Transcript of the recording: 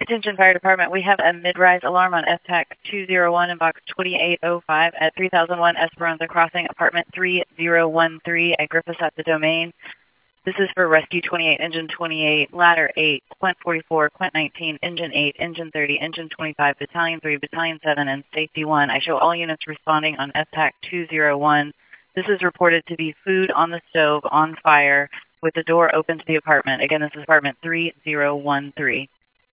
Attention Fire Department, we have a mid-rise alarm on STAC 201 in box 2805 at 3001 Esperanza Crossing, apartment 3013 at Griffiths at the Domain. This is for Rescue 28, Engine 28, Ladder 8, Quint 44, Quint 19, Engine 8, Engine 30, Engine 25, Battalion 3, Battalion 7, and Safety 1. I show all units responding on STAC 201. This is reported to be food on the stove on fire with the door open to the apartment. Again, this is apartment 3013.